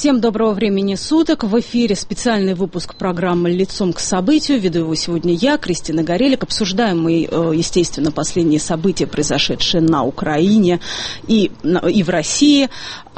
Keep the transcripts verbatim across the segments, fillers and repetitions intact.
Всем доброго времени суток. В эфире специальный выпуск программы «Лицом к событию». Веду его сегодня я, Кристина Горелик. Обсуждаем мы, естественно, последние события, произошедшие на Украине и, и в России.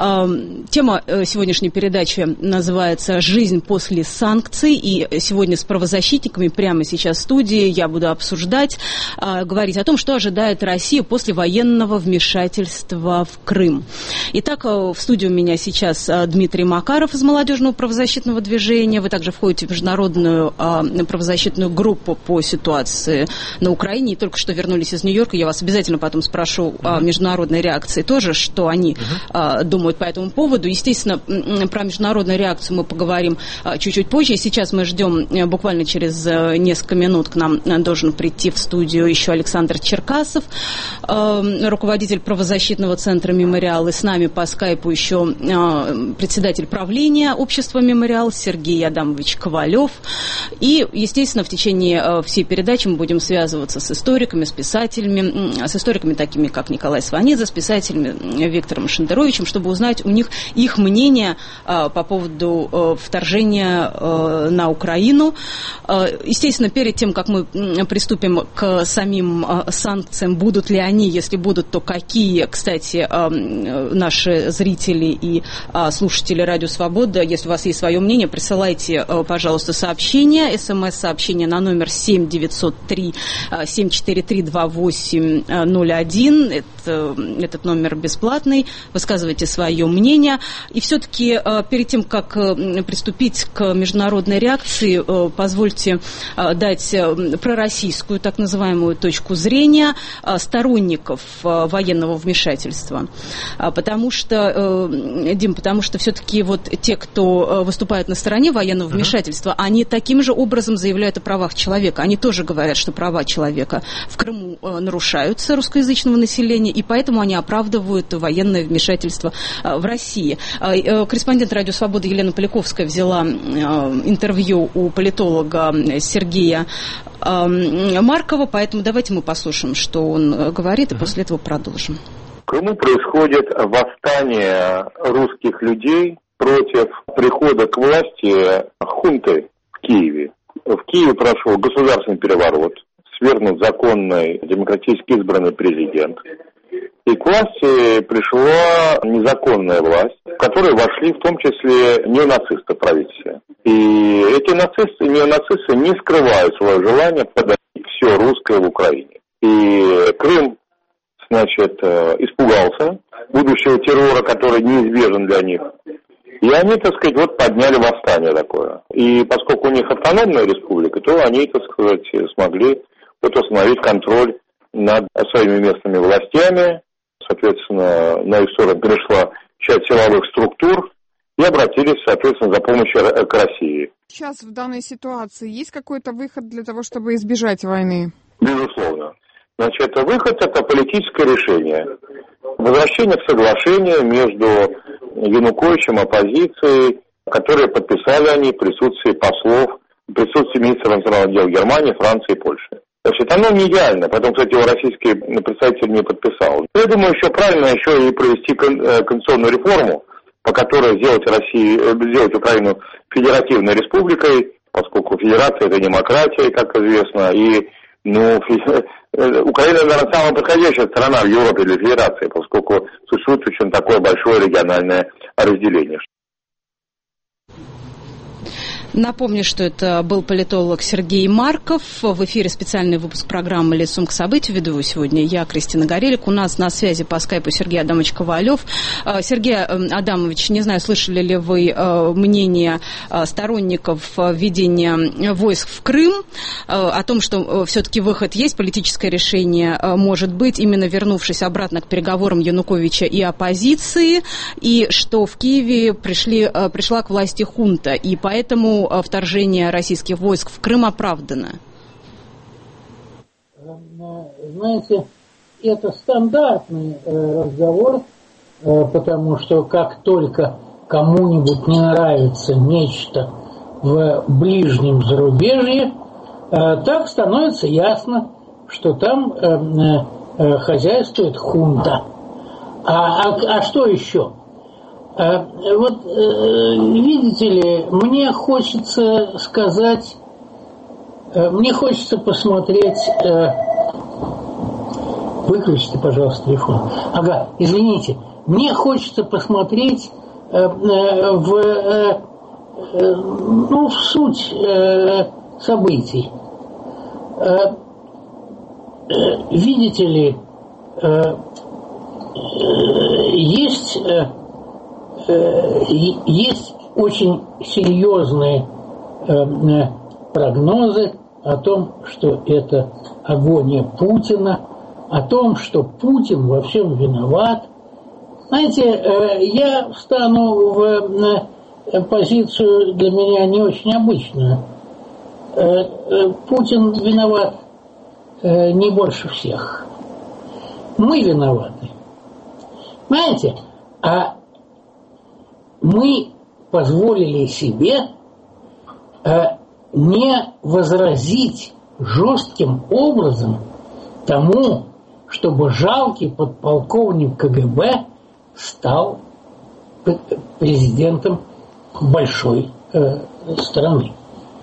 Тема сегодняшней передачи называется «Жизнь после санкций». И сегодня с правозащитниками прямо сейчас в студии я буду обсуждать, говорить о том, что ожидает Россия после военного вмешательства в Крым. Итак, в студии у меня сейчас Дмитрий Макаров из молодежного правозащитного движения. Вы также входите в международную а, правозащитную группу по ситуации на Украине. И только что вернулись из Нью-Йорка. Я вас обязательно потом спрошу о международной реакции тоже, что они uh-huh. а, думают по этому поводу. Естественно, про международную реакцию мы поговорим а, чуть-чуть позже. И сейчас мы ждем, буквально через а, несколько минут к нам а, должен прийти в студию еще Александр Черкасов, а, руководитель правозащитного центра «Мемориал». И с нами по скайпу еще а, председатель правления общества «Мемориал» Сергей Адамович Ковалев. И, естественно, в течение всей передачи мы будем связываться с историками, с писателями, с историками такими, как Николай Сванидзе, с писателями Виктором Шендеровичем, чтобы узнать у них их мнение по поводу вторжения на Украину. Естественно, перед тем, как мы приступим к самим санкциям, будут ли они, если будут, то какие, кстати, наши зрители и слушатели Радио Свобода, если у вас есть свое мнение, присылайте, пожалуйста, сообщения, смс-сообщение на номер семь девятьсот три семь четыре три два восемь ноль один. Это, этот номер бесплатный. Высказывайте свое мнение. И все-таки перед тем, как приступить к международной реакции, позвольте дать пророссийскую, так называемую, точку зрения сторонников военного вмешательства. Потому что, Дим, потому что все-таки вот те, кто выступают на стороне военного uh-huh. вмешательства, они таким же образом заявляют о правах человека. Они тоже говорят, что права человека в Крыму нарушаются русскоязычного населения, и поэтому они оправдывают военное вмешательство в России. Корреспондент Радио Свобода Елена Поляковская взяла интервью у политолога Сергея Маркова, поэтому давайте мы послушаем, что он говорит, и uh-huh. после этого продолжим. В Крыму происходит восстание русских людей против прихода к власти хунты в Киеве. В Киеве прошел государственный переворот, свергнут законный демократически избранный президент. И к власти пришла незаконная власть, в которой вошли в том числе неонацисты в правительстве. И эти нацисты, неонацисты не скрывают свое желание подавить все русское в Украине. И Крым, значит, испугался будущего террора, который неизбежен для них. И они, так сказать, вот подняли восстание такое. И поскольку у них автономная республика, то они, так сказать, смогли вот установить контроль над своими местными властями. Соответственно, на их сторону перешла часть силовых структур и обратились, соответственно, за помощью к России. Сейчас в данной ситуации есть какой-то выход для того, чтобы избежать войны? Безусловно. Значит, выход – это политическое решение. Возвращение к соглашению между Януковичем и оппозицией, которые подписали они в присутствии послов, в присутствии министра иностранных дел Германии, Франции и Польши. Значит, оно не идеально, поэтому, кстати, его российский представитель не подписал. Я думаю, еще правильно еще и провести конституционную реформу, по которой сделать Россию, сделать Украину федеративной республикой, поскольку федерация – это демократия, как известно, и ну, Украина, наверное, самая подходящая страна в Европе для федерации, поскольку существует очень такое большое региональное разделение. Напомню, что это был политолог Сергей Марков. В эфире специальный выпуск программы «Лицом к событию». Веду его сегодня я, Кристина Горелик. У нас на связи по скайпу Сергей Адамович Ковалев. Сергей Адамович, не знаю, слышали ли вы мнение сторонников введения войск в Крым, о том, что все-таки выход есть, политическое решение может быть, именно вернувшись обратно к переговорам Януковича и оппозиции, и что в Киеве пришли, пришла к власти хунта, и поэтому вторжение российских войск в Крым оправдано? Знаете, это стандартный разговор, потому что как только кому-нибудь не нравится нечто в ближнем зарубежье, так становится ясно, что там хозяйствует хунта. А, а, а что еще? Вот, видите ли, мне хочется сказать, мне хочется посмотреть... Выключите, пожалуйста, телефон. Ага, извините. Мне хочется посмотреть в, ну, в суть событий. Видите ли, есть... Есть очень серьезные прогнозы о том, что это агония Путина, о том, что Путин во всем виноват. Знаете, я встану в позицию для меня не очень обычную. Путин виноват не больше всех. Мы виноваты. Знаете, а мы позволили себе э, не возразить жестким образом тому, чтобы жалкий подполковник ка гэ бэ стал президентом большой э, страны.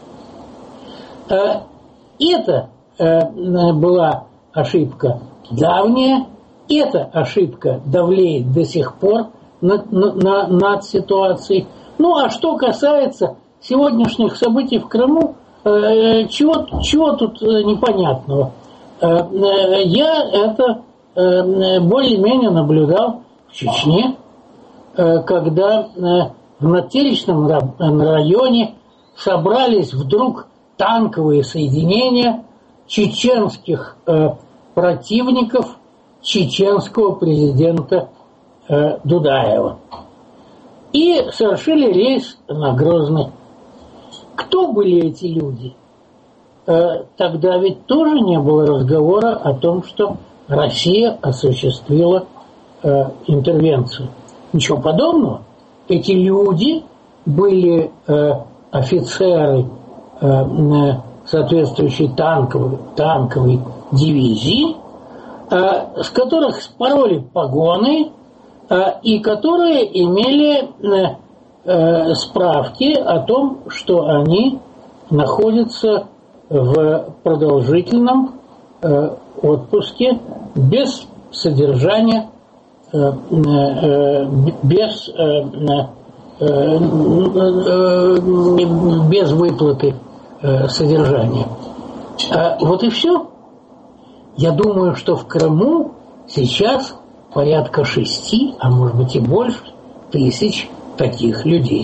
Э, это э, была ошибка давняя, эта ошибка давлеет до сих пор Над, на, над ситуацией. Ну, а что касается сегодняшних событий в Крыму, э, чего, чего тут непонятного? Э, э, я это э, более-менее наблюдал в Чечне, э, когда э, в Натеричном районе собрались вдруг танковые соединения чеченских э, противников чеченского президента Дудаева. И совершили рейс на Грозный. Кто были эти люди? Тогда ведь тоже не было разговора о том, что Россия осуществила интервенцию. Ничего подобного. Эти люди были офицеры соответствующей танковой, танковой дивизии, с которых спороли погоны, и которые имели э, справки о том, что они находятся в продолжительном э, отпуске без содержания, э, э, без, э, э, э, без выплаты э, содержания. А вот и все. Я думаю, что в Крыму сейчас порядка шести, а может быть и больше, тысяч таких людей.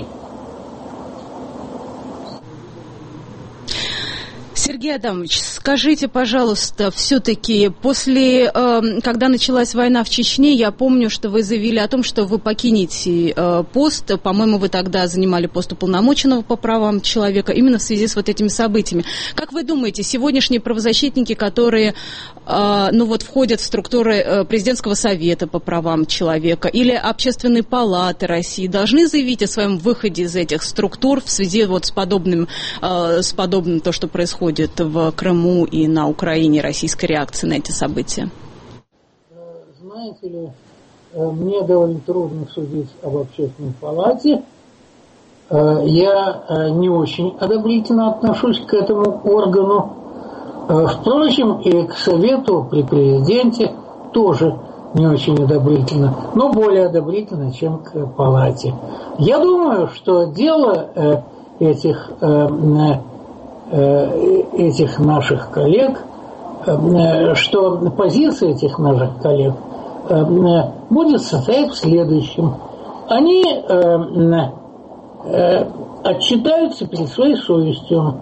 Сергей Адамович, скажите, пожалуйста, все-таки после, э, когда началась война в Чечне, я помню, что вы заявили о том, что вы покинете э, пост, по-моему, вы тогда занимали пост уполномоченного по правам человека, именно в связи с вот этими событиями. Как вы думаете, сегодняшние правозащитники, которые, э, ну вот, входят в структуры э, президентского совета по правам человека или общественной палаты России, должны заявить о своем выходе из этих структур в связи вот с подобным, э, с подобным то, что происходит в Крыму и на Украине, российской реакции на эти события? Знаете ли, мне довольно трудно судить об общественной палате. Я не очень одобрительно отношусь к этому органу. Впрочем, и к совету при президенте тоже не очень одобрительно, но более одобрительно, чем к палате. Я думаю, что дело этих этих наших коллег, что позиция этих наших коллег будет состоять в следующем. Они отчитаются перед своей совестью.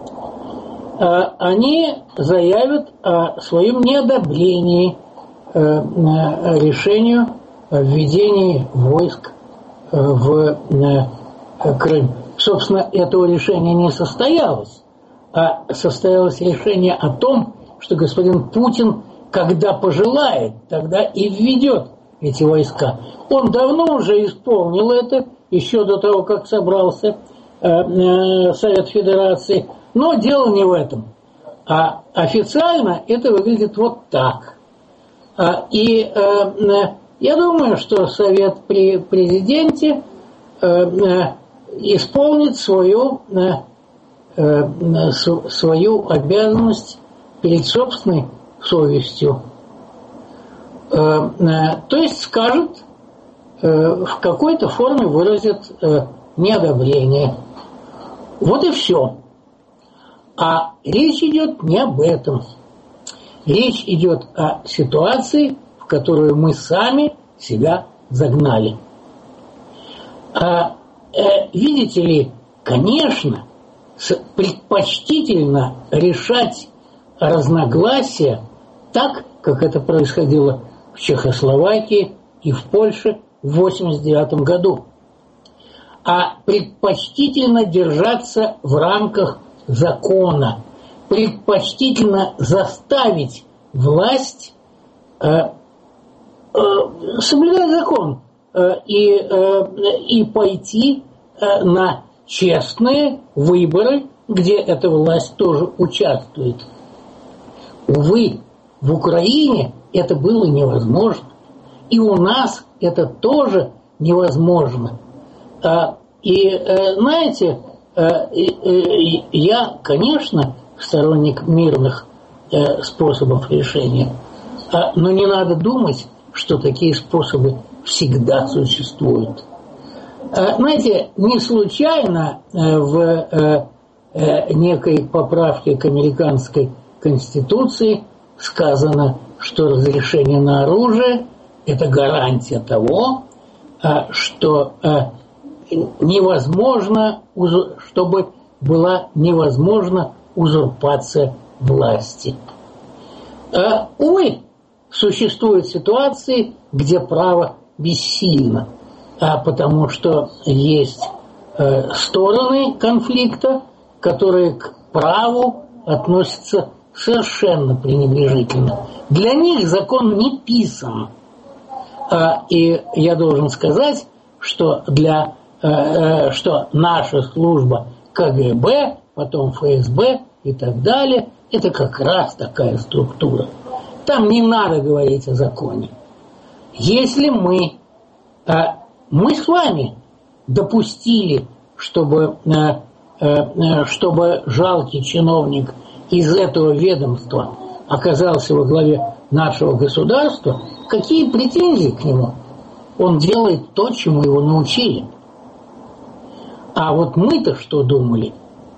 Они заявят о своем неодобрении решению о введении войск в Крым. Собственно, этого решения не состоялось. А состоялось решение о том, что господин Путин, когда пожелает, тогда и введет эти войска. Он давно уже исполнил это, еще до того, как собрался э, э, Совет Федерации. Но дело не в этом. А официально это выглядит вот так. А, и э, Я думаю, что Совет при президенте э, э, исполнит свою, э, э, свою обязанность перед собственной совестью. Э, э, то есть скажет, э, в какой-то форме выразит э, неодобрение. Вот и все. А речь идет не об этом. Речь идет о ситуации, в которую мы сами себя загнали. А, э, видите ли, конечно, предпочтительно решать разногласия так, как это происходило в Чехословакии и в Польше в восемьдесят девятом году. А предпочтительно держаться в рамках закона, предпочтительно заставить власть э, э, соблюдать закон э, и, э, и пойти э, на честные выборы, где эта власть тоже участвует. Увы, в Украине это было невозможно. И у нас это тоже невозможно. И, знаете, я, конечно, сторонник мирных способов решения, но не надо думать, что такие способы всегда существуют. Знаете, не случайно в некой поправке к американской Конституции сказано, что разрешение на оружие – это гарантия того, что невозможно, чтобы была невозможна узурпация власти. Увы, существуют ситуации, где право бессильно, потому что есть стороны конфликта, которые к праву относятся совершенно пренебрежительно. Для них закон не писан. И я должен сказать, что, для, что наша служба ка гэ бэ, потом эф эс бэ и так далее, это как раз такая структура. Там не надо говорить о законе. Если мы, мы с вами допустили, чтобы, чтобы жалкий чиновник из этого ведомства оказался во главе нашего государства, какие претензии к нему? Он делает то, чему его научили. А вот мы-то что думали?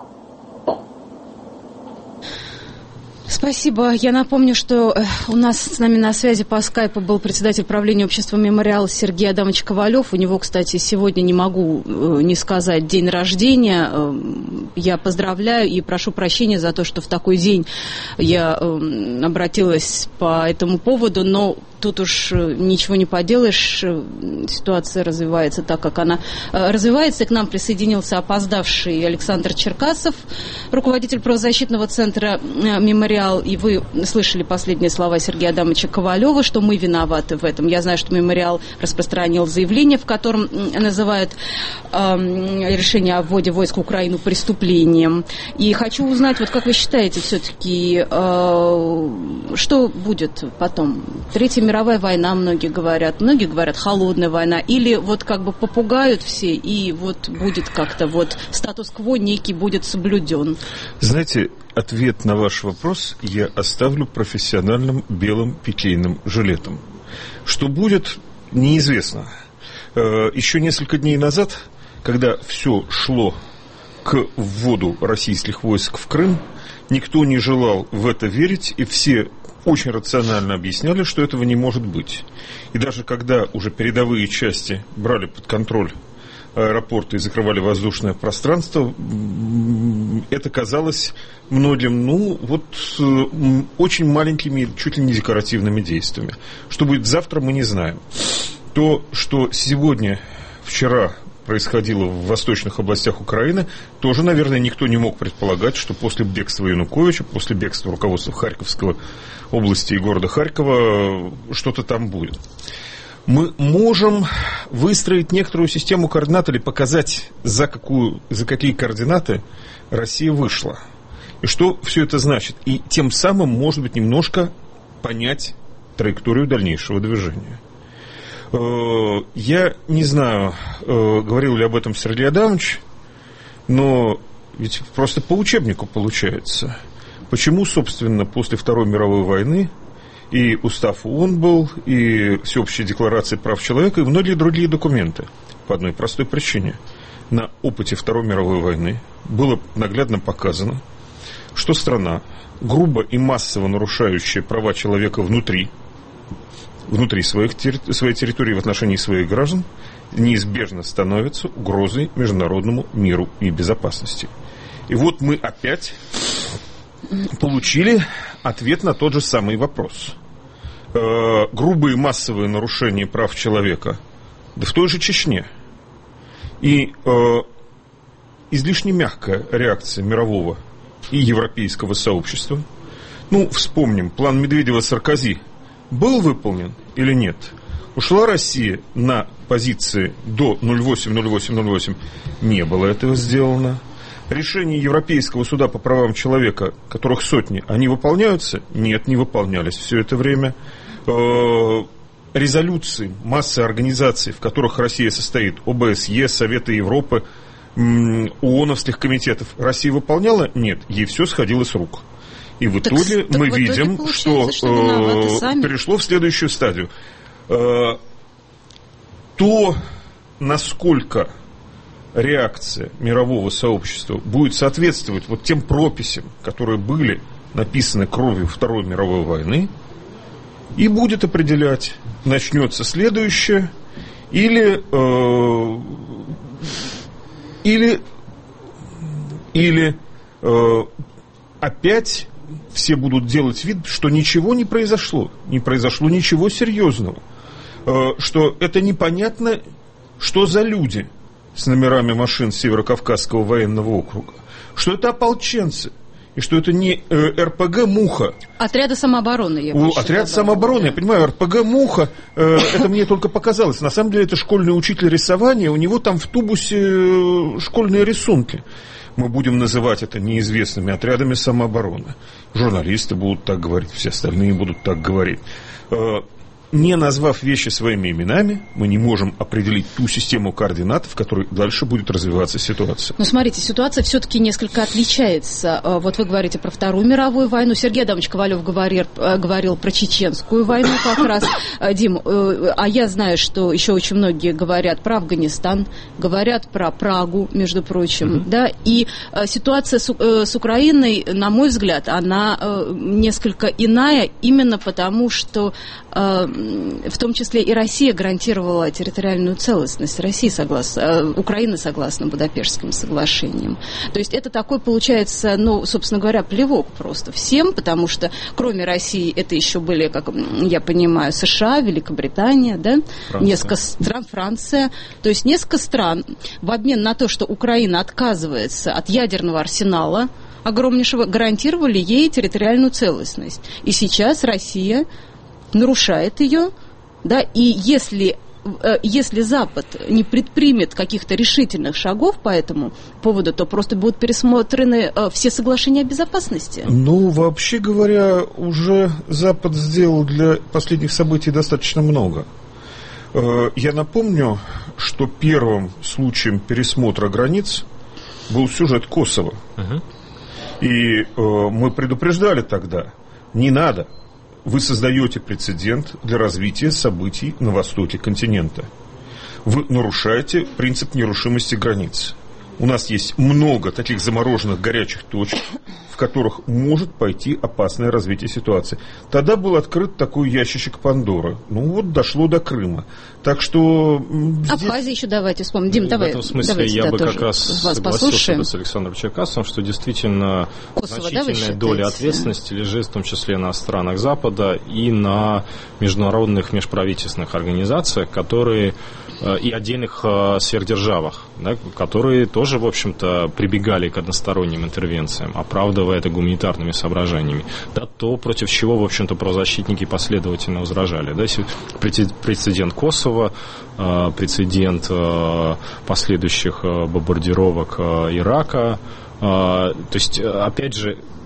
Спасибо. Я напомню, что у нас с нами на связи по скайпу был председатель правления общества «Мемориал» Сергей Адамович Ковалев. У него, кстати, сегодня не могу не сказать день рождения. Я поздравляю и прошу прощения за то, что в такой день я обратилась по этому поводу, но тут уж ничего не поделаешь, ситуация развивается так, как она развивается. И к нам присоединился опоздавший Александр Черкасов, руководитель правозащитного центра «Мемориал». И вы слышали последние слова Сергея Адамовича Ковалева, что мы виноваты в этом. Я знаю, что «Мемориал» распространил заявление, в котором называют э, решение о вводе войск в Украину преступлением. И хочу узнать, вот как вы считаете, все-таки, э, что будет потом? Третья мировая война, многие говорят, многие говорят холодная война, или вот как бы попугают все, и вот будет как-то вот статус-кво некий будет соблюден. Знаете, ответ на ваш вопрос я оставлю профессиональным белым пикейным жилетом. Что будет, неизвестно. Еще несколько дней назад, когда все шло к вводу российских войск в Крым, никто не желал в это верить, и все очень рационально объясняли, что этого не может быть. И даже когда уже передовые части брали под контроль аэропорты и закрывали воздушное пространство, это казалось многим, ну, вот очень маленькими, чуть ли не декоративными действиями. Что будет завтра, мы не знаем. То, что сегодня, вчера происходило в восточных областях Украины, тоже, наверное, никто не мог предполагать, что после бегства Януковича, после бегства руководства Харьковской области и города Харькова что-то там будет. Мы можем выстроить некоторую систему координат или показать, за, какую, за какие координаты Россия вышла. И что все это значит. И тем самым, может быть, немножко понять траекторию дальнейшего движения. Я не знаю, говорил ли об этом Сергей Адамович, но ведь просто по учебнику получается. Почему, собственно, после Второй мировой войны и устав ООН был, и Всеобщая декларация прав человека, и многие другие документы? По одной простой причине. На опыте Второй мировой войны было наглядно показано, что страна, грубо и массово нарушающая права человека внутри, внутри своих, своей территории в отношении своих граждан, неизбежно становится угрозой международному миру и безопасности. И вот мы опять получили ответ на тот же самый вопрос. Э, грубые массовые нарушения прав человека, да в той же Чечне. И э, излишне мягкая реакция мирового и европейского сообщества. Ну, вспомним, план Медведева-Саркози был выполнен или нет? Ушла Россия на позиции до ноль восемь ноль восемь ноль восемь, не было этого сделано. Решения Европейского суда по правам человека, которых сотни, они выполняются? Нет, не выполнялись все это время. Резолюции, массы организаций, в которых Россия состоит, ОБСЕ, Совета Европы, ООНовских комитетов, Россия выполняла? Нет, ей все сходило с рук. И в так, итоге так мы в видим, итоге что, что э, перешло в следующую стадию. Э, то, насколько реакция мирового сообщества будет соответствовать вот тем прописям, которые были написаны кровью Второй мировой войны, и будет определять, начнется следующее, или, э, или, или э, опять все будут делать вид, что ничего не произошло, не произошло ничего серьезного, э, что это непонятно, что за люди с номерами машин Северокавказского военного округа, что это ополченцы, и что это не э, эр пэ гэ «Муха». Отряда самообороны. Я У, отряд самообороны, я понимаю, эр пэ гэ «Муха», э, это мне только показалось. На самом деле это школьный учитель рисования, у него там в тубусе школьные рисунки. Мы будем называть это неизвестными отрядами самообороны. Журналисты будут так говорить, все остальные будут так говорить. Э, Не назвав вещи своими именами, мы не можем определить ту систему координат, в которой дальше будет развиваться ситуация. Ну, смотрите, ситуация все-таки несколько отличается. Вот вы говорите про Вторую мировую войну. Сергей Адамович Ковалев говорил, говорил про Чеченскую войну как раз. Дим, а я знаю, что еще очень многие говорят про Афганистан, говорят про Прагу, между прочим. Mm-hmm. Да? И ситуация с, с Украиной, на мой взгляд, она несколько иная, именно потому, что в том числе и Россия гарантировала территориальную целостность. Россия согласна, Украина согласна Будапештским соглашением. То есть это такой, получается, ну, собственно говоря, плевок просто всем, потому что кроме России это еще были, как я понимаю, США, Великобритания, да? Несколько стран, Франция. То есть несколько стран в обмен на то, что Украина отказывается от ядерного арсенала огромнейшего, гарантировали ей территориальную целостность. И сейчас Россия нарушает ее, да, и если, если Запад не предпримет каких-то решительных шагов по этому поводу, то просто будут пересмотрены все соглашения о безопасности. Ну, вообще говоря, уже Запад сделал для последних событий достаточно много. Я напомню, что первым случаем пересмотра границ был сюжет Косово. Uh-huh. И мы предупреждали тогда, не надо. Вы создаете прецедент для развития событий на востоке континента. Вы нарушаете принцип нерушимости границ. У нас есть много таких замороженных горячих точек, в которых может пойти опасное развитие ситуации. Тогда был открыт такой ящичек Пандоры. Ну вот дошло до Крыма. Так что... Здесь... Абхазия еще давайте вспомним. Дим, давай. В этом смысле давайте, я да, бы как раз согласился бы с Александром Черкасовым, что действительно Косово, значительная да, доля ответственности лежит в том числе на странах Запада и на международных межправительственных организациях, которые и отдельных сверхдержавах, да, которые тоже, в общем-то, прибегали к односторонним интервенциям, оправдывая это гуманитарными соображениями. Да, то, против чего, в общем-то, правозащитники последовательно возражали. Да, прецедент Косово, прецедент последующих бомбардировок Ирака. То есть, опять же,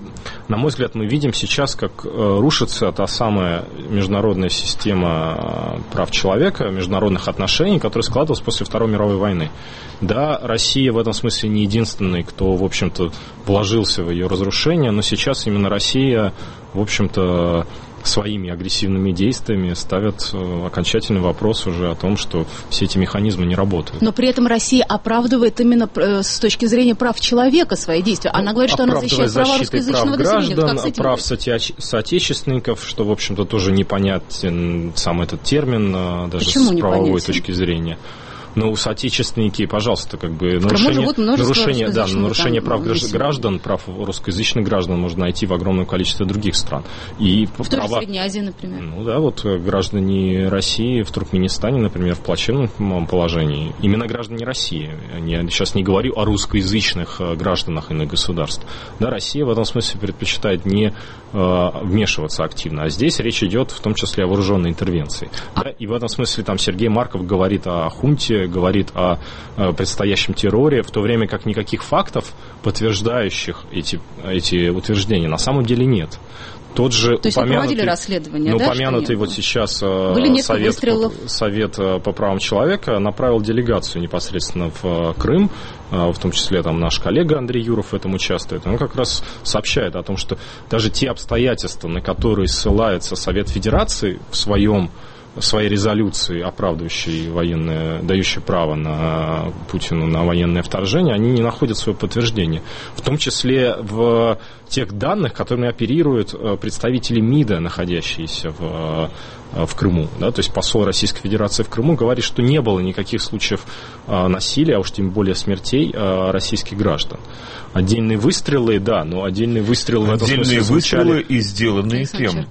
на мой взгляд, мы видим сейчас, как рушится та самая международная система прав человека, международных отношений, которая складывалась после Второй мировой войны. Да, Россия в этом смысле не единственный, кто, в общем-то, вложился в ее разрушение, но сейчас именно Россия, в общем-то, своими агрессивными действиями ставят окончательный вопрос уже о том, что все эти механизмы не работают. Но при этом Россия оправдывает именно с точки зрения прав человека свои действия. Она говорит, что она защищает права русскоязычного населения. Прав граждан, прав соотечественников, что, в общем-то, тоже непонятен сам этот термин, даже Почему с правовой непонятен? точки зрения. Ну, соотечественники, пожалуйста, как бы нарушение, нарушение, да, нарушение прав граждан, прав русскоязычных граждан можно найти в огромном количестве других стран. И в той же Средней Азии, например. Ну да, вот граждане России в Туркменистане, например, в плачевном положении. Именно граждане России. Я сейчас не говорю о русскоязычных гражданах иных государств. Да, Россия в этом смысле предпочитает не э, вмешиваться активно. А здесь речь идет в том числе о вооруженной интервенции. А... Да, и в этом смысле там Сергей Марков говорит о хунте, говорит о предстоящем терроре, в то время как никаких фактов, подтверждающих эти, эти утверждения, на самом деле нет. Тот же То есть проводили расследование, ну, да? Упомянутый вот сейчас совет по, совет по правам человека направил делегацию непосредственно в Крым, в том числе там наш коллега Андрей Юров в этом участвует. Он как раз сообщает о том, что даже те обстоятельства, на которые ссылается Совет Федерации в своем в своей резолюции, оправдывающей военное, дающей право на Путину на военное вторжение, они не находят своего подтверждения. В том числе в тех данных, которыми оперируют представители МИДа, находящиеся в, в Крыму. Да? То есть посол Российской Федерации в Крыму говорит, что не было никаких случаев насилия, а уж тем более смертей российских граждан. Отдельные выстрелы, да, но отдельные выстрелы... Отдельные выстрелы и сделанные кем?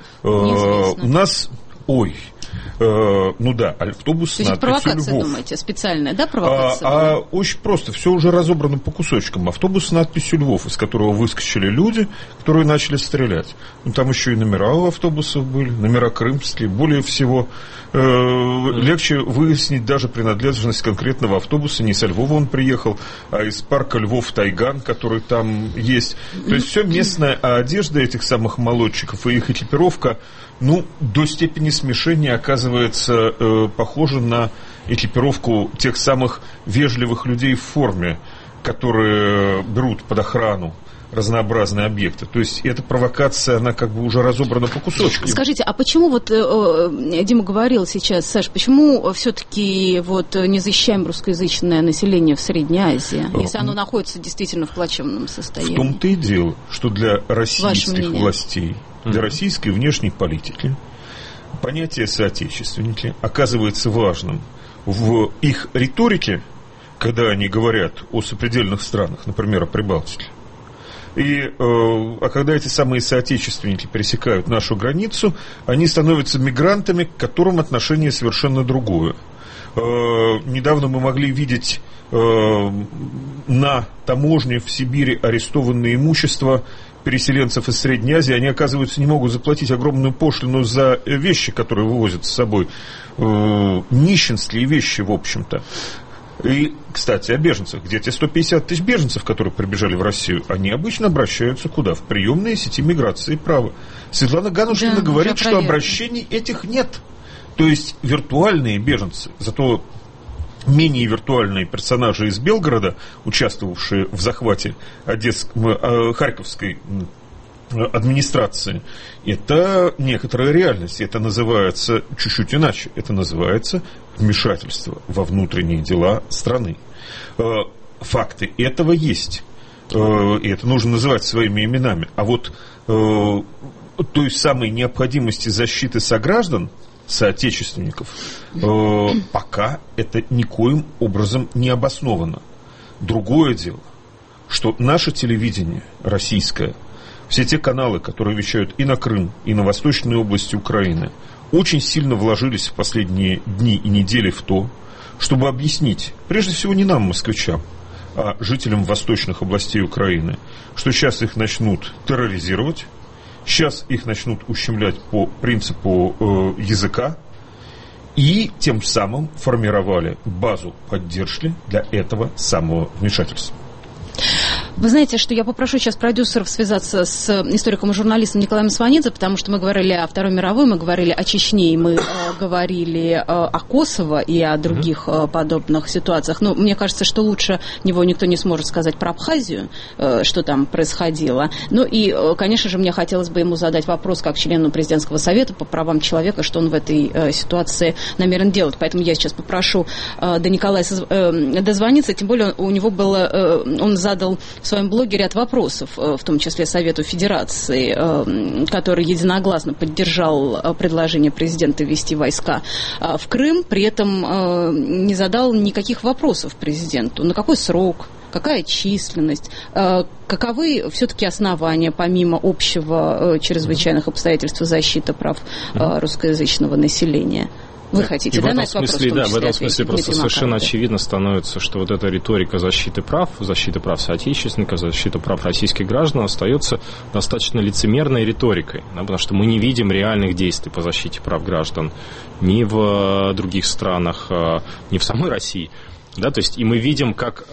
У нас... Ой, э, ну да, автобус с надписью провокация, Львов. Думаете, специальная, да, провокация? А, а очень просто, все уже разобрано по кусочкам. Автобус с надписью Львов, из которого выскочили люди, которые начали стрелять. Ну, там еще и номера у автобусов были, номера крымские. Более всего, э, легче выяснить даже принадлежность конкретного автобуса. Не со Львова он приехал, а из парка Львов-Тайган, который там есть. То есть все местная одежда этих самых молодчиков и их экипировка, ну, до степени смешения оказывается э, похожа на экипировку тех самых вежливых людей в форме, которые берут под охрану разнообразные объекты. То есть эта провокация, она как бы уже разобрана по кусочкам. Скажите, а почему вот э, Дима говорил сейчас, Саш, почему все-таки вот не защищаем русскоязычное население в Средней Азии, если оно находится действительно в плачевном состоянии? В том-то и дело, что для российских властей, для российской внешней политики понятие соотечественники оказывается важным в их риторике, когда они говорят о сопредельных странах, например, о Прибалтике. И, э, а когда эти самые соотечественники пересекают нашу границу, они становятся мигрантами, к которым отношение совершенно другое. Э, недавно мы могли видеть э, на таможне в Сибири арестованное имущество переселенцев из Средней Азии. Они, оказывается, не могут заплатить огромную пошлину за вещи, которые вывозят с собой. Э, нищенские вещи, в общем-то. И, кстати, о беженцах. Где те сто пятьдесят тысяч беженцев, которые прибежали в Россию, они обычно обращаются куда? В приемные сети миграции и права. Светлана Ганушкина да, говорит, что обращений этих нет. То есть виртуальные беженцы. Зато менее виртуальные персонажи из Белгорода, участвовавшие в захвате Одесс... Харьковской администрации, это некоторая реальность. Это называется чуть-чуть иначе. Это называется вмешательство во внутренние дела страны. Факты этого есть. И это нужно называть своими именами. А вот той самой необходимости защиты сограждан, соотечественников, пока это никоим образом не обосновано. Другое дело, что наше телевидение российское, все те каналы, которые вещают и на Крым, и на восточные области Украины, очень сильно вложились в последние дни и недели в то, чтобы объяснить, прежде всего не нам, москвичам, а жителям восточных областей Украины, что сейчас их начнут терроризировать, сейчас их начнут ущемлять по принципу э, языка, и тем самым формировали базу поддержки для этого самого вмешательства. Вы знаете, что я попрошу сейчас продюсеров связаться с историком и журналистом Николаем Сванидзе, потому что мы говорили о Второй мировой, мы говорили о Чечне, и мы э, говорили э, о Косово и о других э, подобных ситуациях. Но мне кажется, что лучше него никто не сможет сказать про Абхазию, э, что там происходило. Ну и, э, конечно же, мне хотелось бы ему задать вопрос как члену президентского совета по правам человека, что он в этой э, ситуации намерен делать. Поэтому я сейчас попрошу э, до Николая э, дозвониться, тем более у него было, э, он задал в своем блоге ряд вопросов, в том числе Совету Федерации, который единогласно поддержал предложение президента ввести войска в Крым, при этом не задал никаких вопросов президенту. На какой срок, какая численность, каковы все-таки основания, помимо общего чрезвычайных обстоятельств защиты прав русскоязычного населения? Вы хотите, и да, в этом на этот смысле, вопрос? Да, в этом смысле просто Дмитрий совершенно Макаров. очевидно становится, что вот эта риторика защиты прав, защиты прав соотечественников, защиты прав российских граждан остается достаточно лицемерной риторикой, да, потому что мы не видим реальных действий по защите прав граждан ни в других странах, ни в самой России. Да, то есть и мы видим, как...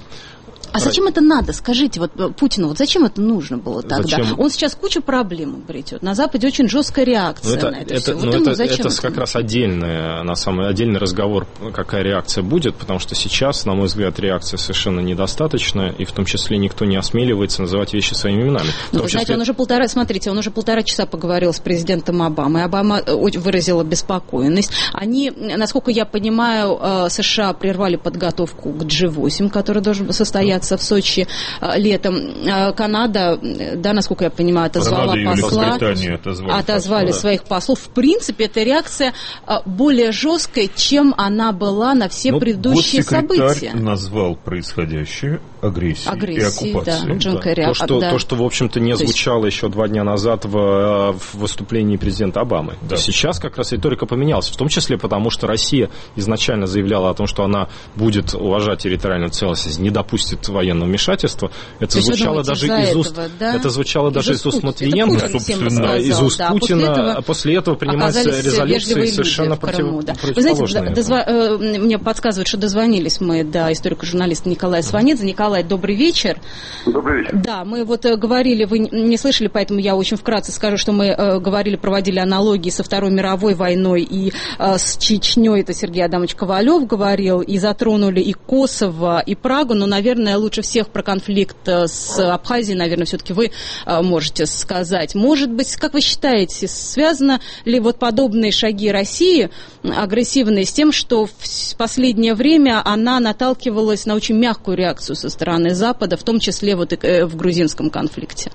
А зачем это надо? Скажите, вот Путину, вот зачем это нужно было тогда? Зачем? Он сейчас кучу проблем обретет. На Западе очень жесткая реакция это, на это, это все. Вот ну ему это, зачем это как раз отдельный, на самый, отдельный разговор, какая реакция будет, потому что сейчас, на мой взгляд, реакция совершенно недостаточная, и в том числе никто не осмеливается называть вещи своими именами. Ну, вы числе... знаете, он уже полтора, смотрите, он уже полтора часа поговорил с президентом Обамой. Обама выразила беспокоенность. Они, насколько я понимаю, США прервали подготовку к джи восемь, который должен состояться в Сочи летом. Канада, да, насколько я понимаю, отозвала посла, отозвали, отозвали посла, своих да. послов. В принципе, эта реакция более жесткая, чем она была на все Но предыдущие события. Госсекретарь назвал происходящее агрессией Агрессии, и оккупацией. Да, Джон да. Керри, то, что, да. то, что, в общем-то, не то звучало есть... еще два дня назад в, в выступлении президента Обамы. Да. Сейчас как раз риторика поменялась, в том числе потому, что Россия изначально заявляла о том, что она будет уважать территориальную целостность, не допустит военного вмешательства. Это звучало даже из уст, да? это звучало из даже из уст Матвиенко, собственно, из уст да, Путина. После этого, а после этого принимаются резолюции совершенно против, да. противоположные. Вы знаете, дозва... мне подсказывают, что дозвонились мы до историка-журналиста Николая Сванидзе. Николай, добрый вечер. Добрый вечер. Да, мы вот говорили, вы не слышали, поэтому я очень вкратце скажу, что мы говорили, проводили аналогии со Второй мировой войной и с Чечней. Это Сергей Адамович Ковалев говорил, и затронули и Косово, и Прагу, но, наверное, лучше всех про конфликт с Абхазией, наверное, все-таки вы можете сказать. Может быть, как вы считаете, связаны ли вот подобные шаги России, агрессивные, с тем, что в последнее время она наталкивалась на очень мягкую реакцию со стороны Запада, в том числе вот и в грузинском конфликте?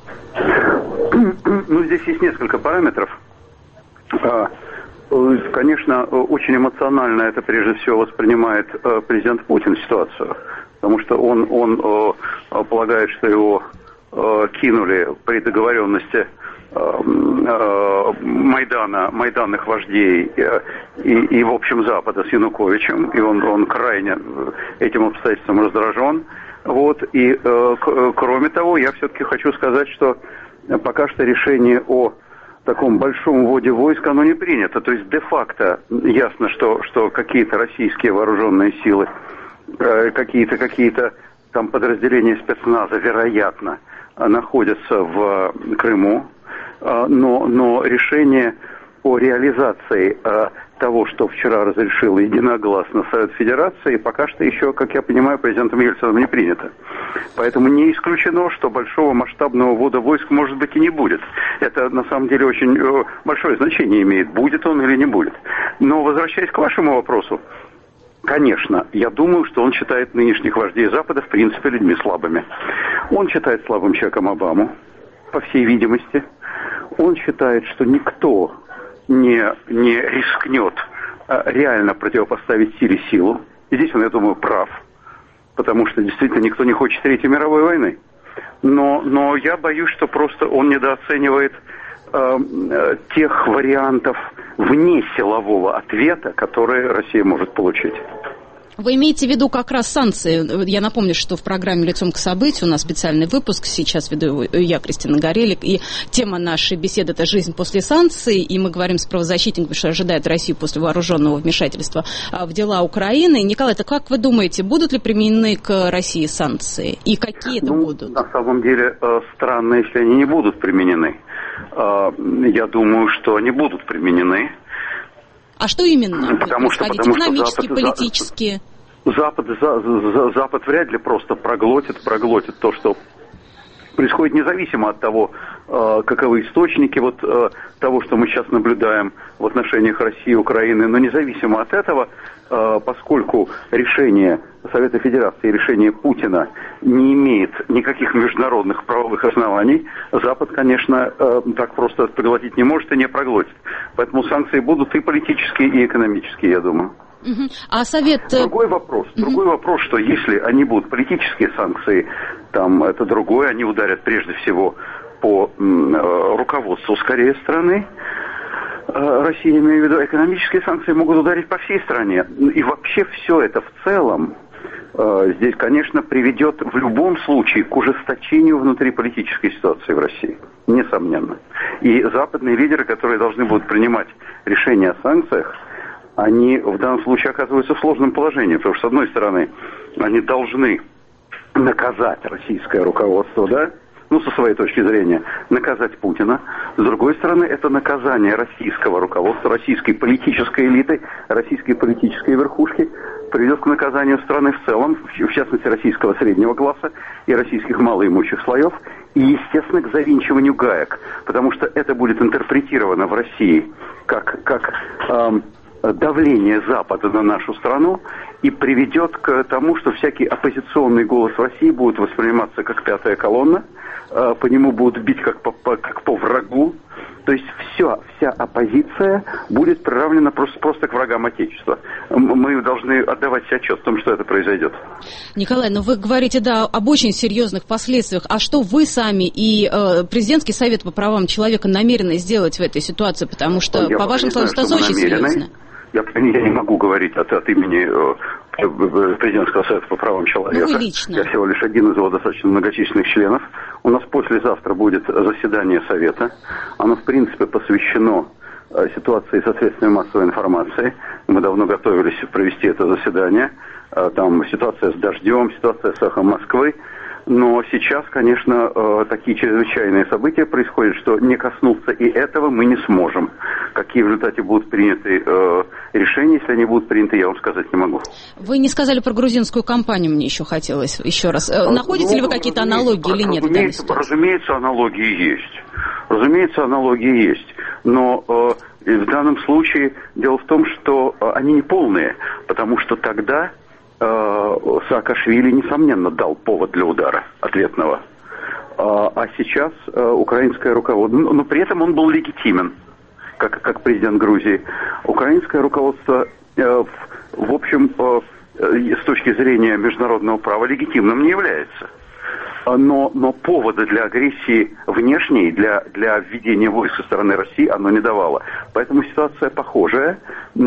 Ну, здесь есть несколько параметров. Конечно, очень эмоционально это прежде всего воспринимает президент Путин ситуацию, потому что он, он полагает, что его кинули при договоренности Майдана, майданных вождей и, и, в общем, Запада с Януковичем, и он, он крайне этим обстоятельством раздражен. Вот, и э, кроме того, я все-таки хочу сказать, что пока что решение о таком большом вводе войск, оно не принято. То есть де-факто ясно, что, что какие-то российские вооруженные силы, э, какие-то, какие-то там подразделения спецназа, вероятно, находятся в Крыму. Э, но, но решение о реализации э, того, что вчера разрешил единогласно Совет Федерации, пока что еще, как я понимаю, президентом Ельциным не принято. Поэтому не исключено, что большого масштабного ввода войск, может быть, и не будет. Это, на самом деле, очень э, большое значение имеет, будет он или не будет. Но, возвращаясь к вашему вопросу, конечно, я думаю, что он считает нынешних вождей Запада, в принципе, людьми слабыми. Он считает слабым человеком Обаму, по всей видимости. Он считает, что никто не, не рискнет а, реально противопоставить силе силу. И здесь он, я думаю, прав, потому что действительно никто не хочет Третьей мировой войны. Но, но я боюсь, что просто он недооценивает э, э, тех вариантов вне силового ответа, которые Россия может получить. Вы имеете в виду как раз санкции? Я напомню, что в программе «Лицом к событию» у нас специальный выпуск. Сейчас веду я, Кристина Горелик. И тема нашей беседы – это «Жизнь после санкций». И мы говорим с правозащитниками, что ожидает Россию после вооруженного вмешательства в дела Украины. Николай, так как вы думаете, будут ли применены к России санкции? И какие это ну, будут? На самом деле странно, если они не будут применены. Я думаю, что они будут применены. А что именно? Потому что, потому экономические, что Запад, политические? Запад, Запад, Запад вряд ли просто проглотит, проглотит то, что происходит независимо от того, каковы источники вот того, что мы сейчас наблюдаем в отношениях России и Украины, но независимо от этого, поскольку решение Совета Федерации, решение Путина не имеет никаких международных правовых оснований, Запад, конечно, так просто проглотить не может и не проглотит. Поэтому санкции будут и политические, и экономические, я думаю. Uh-huh. А совет... Другой вопрос. Uh-huh. Другой вопрос, что если они будут политические санкции, там это другое, они ударят прежде всего по м, руководству, скорее, страны. Россия, имею в виду, экономические санкции могут ударить по всей стране. И вообще все это в целом э, здесь, конечно, приведет в любом случае к ужесточению внутриполитической ситуации в России. Несомненно. И западные лидеры, которые должны будут принимать решения о санкциях, они в данном случае оказываются в сложном положении. Потому что, с одной стороны, они должны наказать российское руководство, да, ну, со своей точки зрения, наказать Путина. С другой стороны, это наказание российского руководства, российской политической элиты, российской политической верхушки приведет к наказанию страны в целом, в частности, российского среднего класса и российских малоимущих слоев, и, естественно, к завинчиванию гаек, потому что это будет интерпретировано в России как, как эм, давление Запада на нашу страну и приведет к тому, что всякий оппозиционный голос в России будет восприниматься как пятая колонна, по нему будут бить как по, по, как по врагу. То есть все, вся оппозиция будет приравнена просто, просто к врагам Отечества. Мы должны отдавать себе отчет в том, что это произойдет. Николай, ну вы говорите, да, об очень серьезных последствиях. А что вы сами и э, Президентский совет по правам человека намерены сделать в этой ситуации? Потому что, я по вашим словам, это очень серьезно. Я, я не могу говорить от, от имени э, Президентского совета по правам человека. Ну, лично. Я всего лишь один из его достаточно многочисленных членов. У нас послезавтра будет заседание Совета. Оно, в принципе, посвящено э, ситуации со средствами массовой информации. Мы давно готовились провести это заседание. Э, там ситуация с дождем, ситуация с эхом Москвы. Но сейчас, конечно, э, такие чрезвычайные события происходят, что не коснуться и этого мы не сможем. Какие в результате будут приняты э, решения, если они будут приняты, я вам сказать не могу. Вы не сказали про грузинскую кампанию, мне еще хотелось еще раз. А, Находите ну, ли вы какие-то аналогии или нет? Разумеется, разумеется, аналогии есть. Разумеется, аналогии есть. Но э, в данном случае дело в том, что э, они не полные, потому что тогда Саакашвили, несомненно, дал повод для удара ответного. А сейчас украинское руководство... Но при этом он был легитимен, как, как президент Грузии. Украинское руководство, в общем, с точки зрения международного права, легитимным не является. Но, но повода для агрессии внешней, для, для введения войск со стороны России оно не давало. Поэтому ситуация похожая,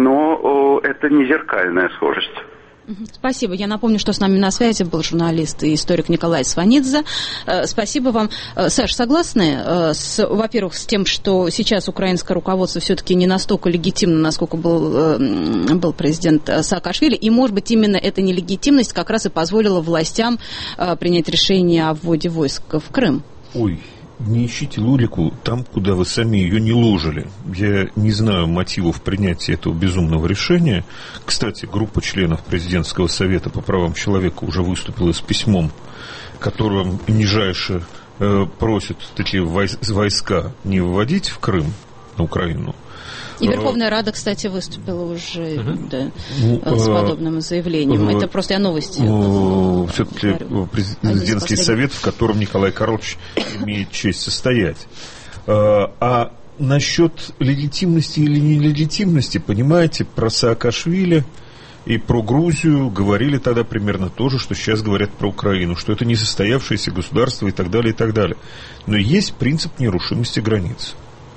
но это не зеркальная схожесть. Спасибо. Я напомню, что с нами на связи был журналист и историк Николай Сванидзе. Спасибо вам. Саш, согласны, с, во-первых, с тем, что сейчас украинское руководство все-таки не настолько легитимно, насколько был, был президент Саакашвили, и, может быть, именно эта нелегитимность как раз и позволила властям принять решение о вводе войск в Крым? Ой, не ищите логику там, куда вы сами ее не ложили. Я не знаю мотивов принятия этого безумного решения. Кстати, группа членов Президентского совета по правам человека уже выступила с письмом, которым нижайше э, просит эти войска не вводить в Крым, на Украину. И Верховная Рада, кстати, выступила уже uh-huh. да, ну, с подобным заявлением. Uh-huh. Это просто я новости. Uh-huh. Все-таки президентский совет, в котором Николай Карлович имеет честь состоять. Uh, а насчет легитимности или нелегитимности, понимаете, про Саакашвили и про Грузию говорили тогда примерно то же, что сейчас говорят про Украину, что это несостоявшееся государство и так далее, и так далее. Но есть принцип нерушимости границ,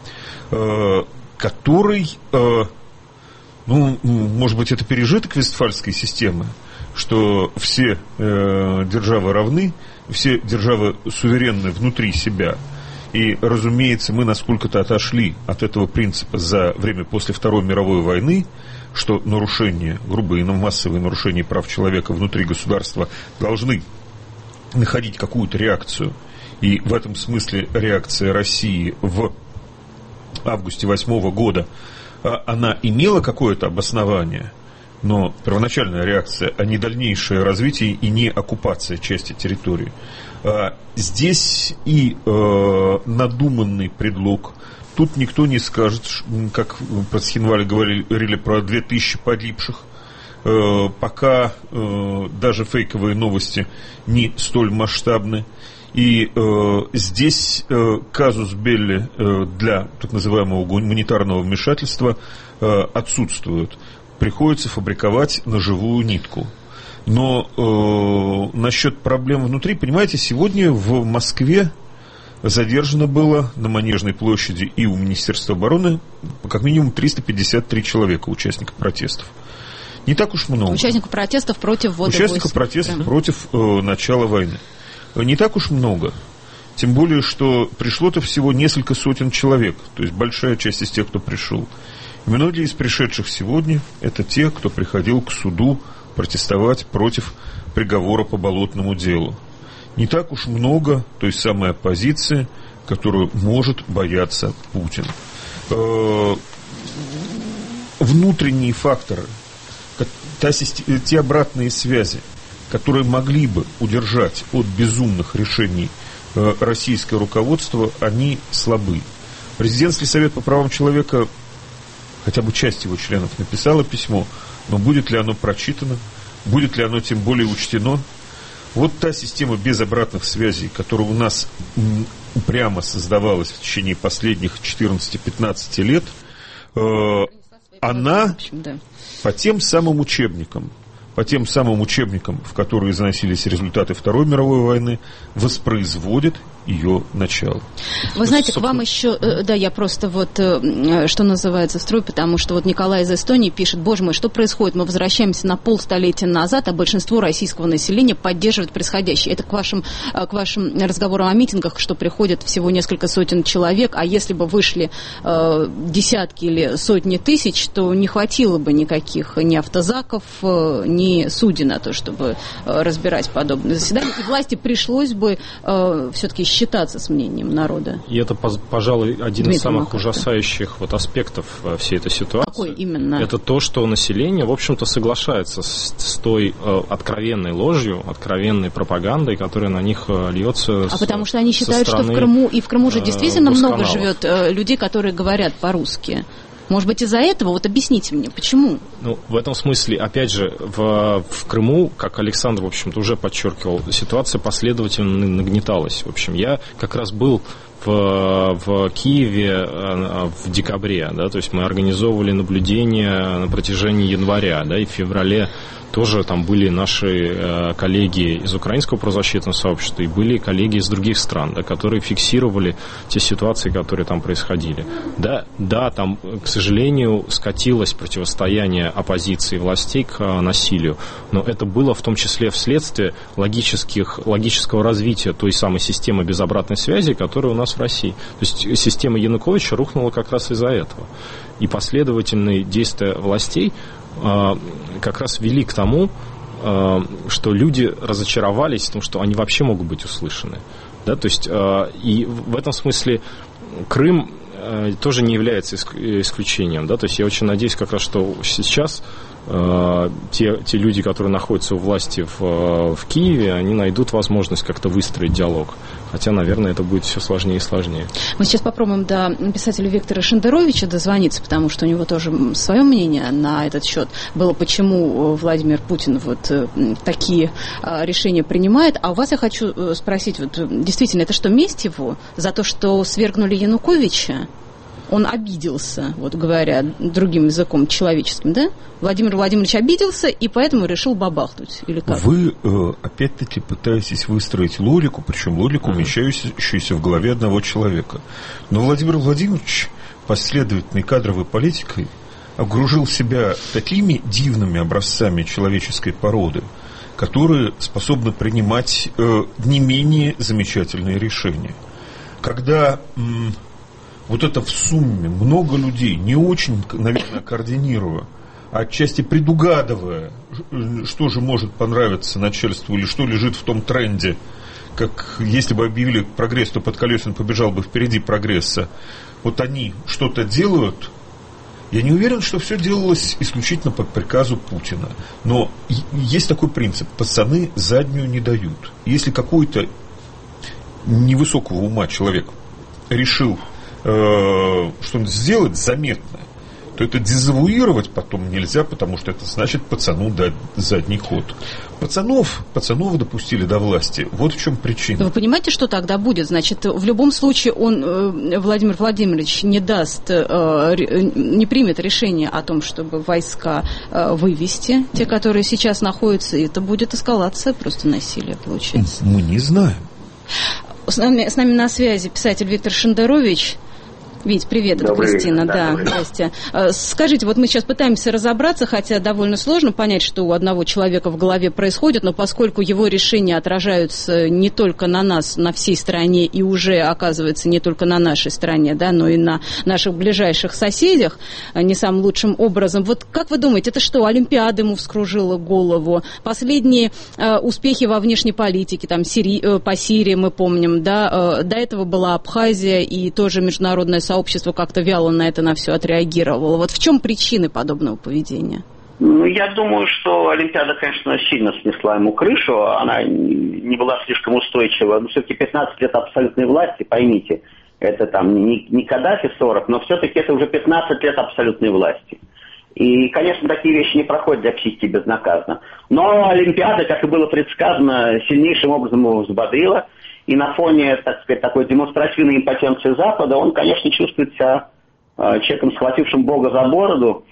uh, который, э, ну, может быть, это пережиток Вестфальской системы, что все э, державы равны, все державы суверенны внутри себя. И, разумеется, мы насколько-то отошли от этого принципа за время после Второй мировой войны, что нарушения, грубые, массовые нарушения прав человека внутри государства должны находить какую-то реакцию. И в этом смысле реакция России в августе восьмого года, она имела какое-то обоснование, но первоначальная реакция, а не дальнейшее развитие и не оккупация части территории. Здесь и э, надуманный предлог. Тут никто не скажет, как про Цхинвале говорили про две тысячи погибших. Э, пока э, даже фейковые новости не столь масштабны. И э, здесь э, казус белли э, для так называемого гуманитарного вмешательства э, отсутствует. Приходится фабриковать ножевую нитку. Но э, насчет проблем внутри, понимаете, сегодня в Москве задержано было на Манежной площади и у Министерства обороны как минимум триста пятьдесят три человека, участников протестов. Не так уж много. Участников протестов против ввода войск. Участников протестов да. против э, начала войны. Не так уж много. Тем более, что пришло-то всего несколько сотен человек. То есть большая часть из тех, кто пришел. И многие из пришедших сегодня это те, кто приходил к суду протестовать против приговора по болотному делу. Не так уж много той самой оппозиции, которую может бояться Путин. Внутренние факторы, те обратные связи, которые могли бы удержать от безумных решений российское руководство, они слабы. Президентский совет по правам человека, хотя бы часть его членов написала письмо, но будет ли оно прочитано, будет ли оно тем более учтено? Вот та система без обратных связей, которая у нас упрямо создавалась в течение последних четырнадцати-пятнадцати лет, э, она по тем самым учебникам, по тем самым учебникам, в которые заносились результаты Второй мировой войны, воспроизводит ее начало. Вы знаете, к вам еще, да, я просто вот, что называется, строй, потому что вот Николай из Эстонии пишет: боже мой, что происходит? Мы возвращаемся на полстолетия назад, а большинство российского населения поддерживает происходящее. Это к вашим, к вашим разговорам о митингах, что приходят всего несколько сотен человек, а если бы вышли э, десятки или сотни тысяч, то не хватило бы никаких ни автозаков, ни судей на то, чтобы э, разбирать подобные заседания. И власти пришлось бы э, все-таки считаться с мнением народа. И это, пожалуй, один Дмитрий из самых Макаров. ужасающих вот аспектов всей этой ситуации. Какой именно? Это то, что население, в общем-то, соглашается с, с той э, откровенной ложью, откровенной пропагандой, которая на них э, льется. А с, потому что они считают, что в Крыму, и в Крыму же действительно э, много живет э, людей, которые говорят по-русски. Может быть, из-за этого? Вот объясните мне, почему? Ну, в этом смысле, опять же, в, в Крыму, как Александр, в общем-то, уже подчеркивал, ситуация последовательно нагнеталась. В общем, я как раз был в, в Киеве в декабре, да, то есть мы организовывали наблюдение на протяжении января, да, и в феврале тоже там были наши э, коллеги из украинского правозащитного сообщества и были коллеги из других стран, да, которые фиксировали те ситуации, которые там происходили. Да, да, там, к сожалению, скатилось противостояние оппозиции и властей к э, насилию, но это было в том числе вследствие логических, логического развития той самой системы без обратной связи, которая у нас в России. То есть система Януковича рухнула как раз из-за этого. И последовательные действия властей как раз вели к тому, что люди разочаровались в том, что они вообще могут быть услышаны. Да? То есть, и в этом смысле Крым тоже не является исключением. Да? То есть я очень надеюсь, как раз, что сейчас те, те люди, которые находятся у власти в, в Киеве, они найдут возможность как-то выстроить диалог. Хотя, наверное, это будет все сложнее и сложнее. Мы сейчас попробуем до писателя Виктора Шендеровича дозвониться, потому что у него тоже свое мнение на этот счет было, почему Владимир Путин вот такие решения принимает. А у вас я хочу спросить, вот действительно, это что, месть его за то, что свергнули Януковича? Он обиделся, вот говоря другим языком человеческим, да? Владимир Владимирович обиделся и поэтому решил бабахнуть, или как? Вы, опять-таки, пытаетесь выстроить логику, причем логику, uh-huh. умещающуюся в голове одного человека. Но Владимир Владимирович последовательной кадровой политикой окружил себя такими дивными образцами человеческой породы, которые способны принимать э, не менее замечательные решения. Когда м, вот это в сумме много людей, не очень, наверное, координируя, а отчасти предугадывая, что же может понравиться начальству или что лежит в том тренде, как если бы объявили прогресс, то Подколесин побежал бы впереди прогресса, вот они что-то делают. Я не уверен, что все делалось исключительно по приказу Путина. Но есть такой принцип. Пацаны заднюю не дают. Если какой-то невысокого ума человек решил э, что-нибудь сделать заметное, то это дезавуировать потом нельзя, потому что это значит пацану дать задний ход. Пацанов, пацанов допустили до власти. Вот в чем причина. Вы понимаете, что тогда будет? Значит, в любом случае он, Владимир Владимирович, не даст, не примет решение о том, чтобы войска вывести, те, которые сейчас находятся, и это будет эскалация просто насилия, получается. Мы не знаем. С нами, с нами на связи писатель Виктор Шендерович. Вить, привет, это Добрый Кристина, вечер, да, да, здрасте. Скажите, вот мы сейчас пытаемся разобраться, хотя довольно сложно понять, что у одного человека в голове происходит, но поскольку его решения отражаются не только на нас, на всей стране, и уже, оказывается, не только на нашей стране, да, но и на наших ближайших соседях, не самым лучшим образом. Вот как вы думаете, это что, Олимпиада ему вскружила голову? Последние э, успехи во внешней политике, там, Сири, э, по Сирии мы помним, да, э, до этого была Абхазия, и тоже международное сообщество Сообщество как-то вяло на это на все отреагировало. Вот в чем причины подобного поведения? Ну, я думаю, что Олимпиада, конечно, сильно снесла ему крышу. Она не была слишком устойчива. Но все-таки пятнадцать лет абсолютной власти, поймите, это там не, не Каддафи сорок, но все-таки это уже пятнадцать лет абсолютной власти. И, конечно, такие вещи не проходят для психики безнаказанно. Но Олимпиада, как и было предсказано, сильнейшим образом его взбодрила. И на фоне, так сказать, такой демонстративной импотенции Запада он, конечно, чувствует себя э, человеком, схватившим Бога за бороду.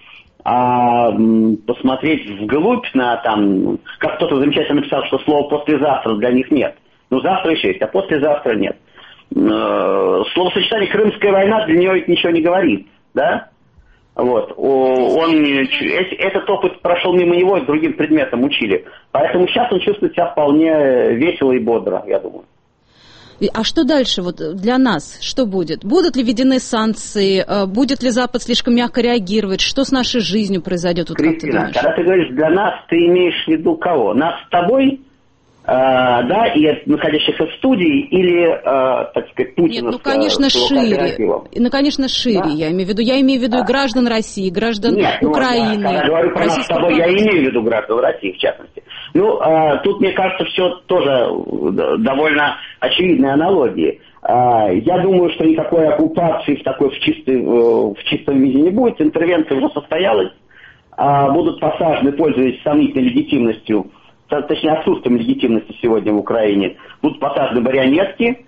А м, посмотреть вглубь на там, как кто-то замечательно написал, что слова «послезавтра» для них нет. Ну, завтра еще есть, а послезавтра нет. Э, словосочетание «Крымская война» для него это ничего не говорит, да? Вот. Он, этот опыт прошел мимо него, и другим предметом учили. Поэтому сейчас он чувствует себя вполне весело и бодро, я думаю. А что дальше вот для нас? Что будет? Будут ли введены санкции? Будет ли Запад слишком мягко реагировать? Что с нашей жизнью произойдет? Вот Кристина, когда ты говоришь «для нас», ты имеешь в виду кого? Нас с тобой, э, да, и находящихся в студии, или, э, так сказать, Путина? Нет, ну, конечно, шире. Ну, конечно, шире, да? я имею в виду. Я имею в виду а. и граждан России, граждан Нет, Украины. Ну, я, когда говорю про нас с тобой, я имею в виду граждан России, в частности. Ну, э, тут, мне кажется, все тоже довольно очевидные аналогии. Э, я думаю, что никакой оккупации в такой в, чистой, э, в чистом виде не будет. Интервенция уже состоялась. Э, будут посажены, пользуясь сомнительной легитимностью, точнее, отсутствием легитимности сегодня в Украине, будут посажены марионетки.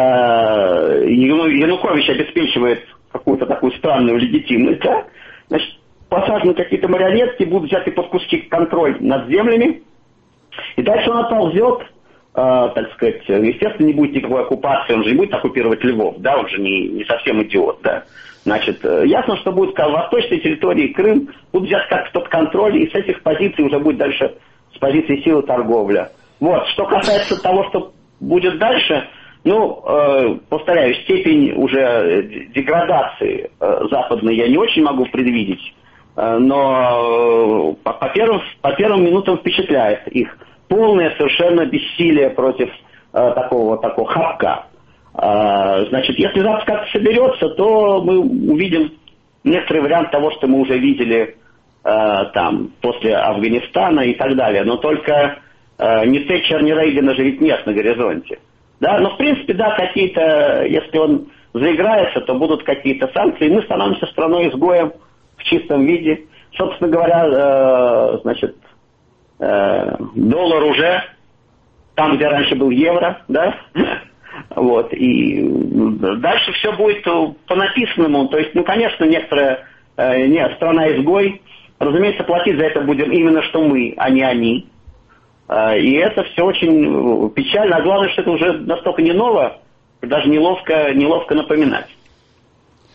Э, Янукович обеспечивает какую-то такую странную легитимность. Да? Значит, посажены какие-то марионетки, будут взяты под куски контроль над землями. И дальше он отползет, э, так сказать, естественно, не будет никакой оккупации, он же не будет оккупировать Львов, да, он же не, не совсем идиот, да. Значит, э, ясно, что будет восточные территории, Крым, будут взять как-то под контроль, и с этих позиций уже будет дальше, с позиции силы торговля. Вот, что касается того, что будет дальше, ну, э, повторяю, степень уже деградации э, западной я не очень могу предвидеть, э, но э, по, по, первым, по первым минутам впечатляет их полное совершенно бессилие против э, такого, такого хапка. Э, значит, если Запад как-то соберется, то мы увидим некоторый вариант того, что мы уже видели э, там после Афганистана и так далее. Но только э, ни Тэтчер, ни Рейгана же ведь нет на горизонте. Да, но в принципе, да, какие-то, если он заиграется, то будут какие-то санкции. Мы становимся страной-изгоем в чистом виде. Собственно говоря, э, значит, э, доллар уже там, где раньше был евро, да, вот, и дальше все будет по написанному. То есть, ну, конечно, некоторая э, не, страна-изгой, разумеется, платить за это будем именно что мы, а не они. И это все очень печально. А главное, что это уже настолько не ново, даже неловко, неловко напоминать.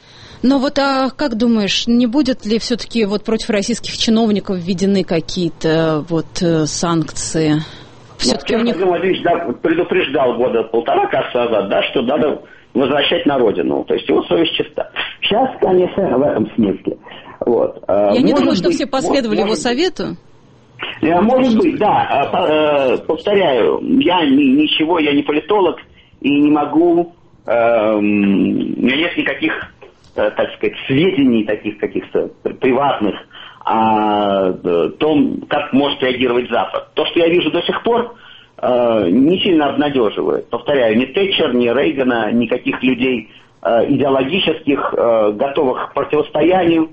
Но вот а как думаешь, не будет ли все-таки вот против российских чиновников введены какие-то вот санкции? Все-таки я, них... Владимирович, да, предупреждал года полтора, кажется, назад, да, что надо возвращать на родину. То есть его совесть чиста. Сейчас, конечно, в этом смысле. Вот. Я может не думаю, быть, что все последовали может, его совету. Может быть, да. Повторяю, я ничего, я не политолог и не могу, у меня нет никаких, так сказать, сведений таких каких-то приватных о том, как может реагировать Запад. То, что я вижу до сих пор, не сильно обнадеживает. Повторяю, ни Тэтчер, ни Рейгана, никаких людей идеологических, готовых к противостоянию,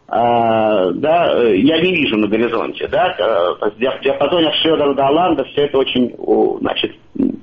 да, я не вижу на горизонте. Да, в диапазоне от Шредера до Олланда все это очень, значит,